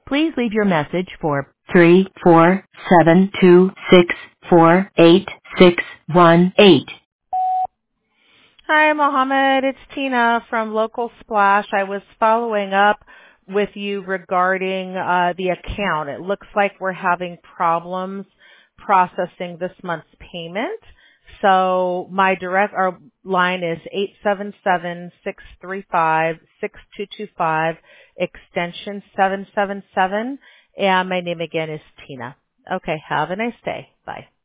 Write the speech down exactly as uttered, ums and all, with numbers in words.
Please leave your message for three four seven two six four eight six one eight. Hi, Mohammed. It's Tina from Local Splash. I was following up with you regarding uh, the account. It looks like we're having problems processing this month's payment. So my direct our line is eight seven seven, six three five, six two two five, extension seven seven seven, and my name again is Tina. Okay, have a nice day. Bye.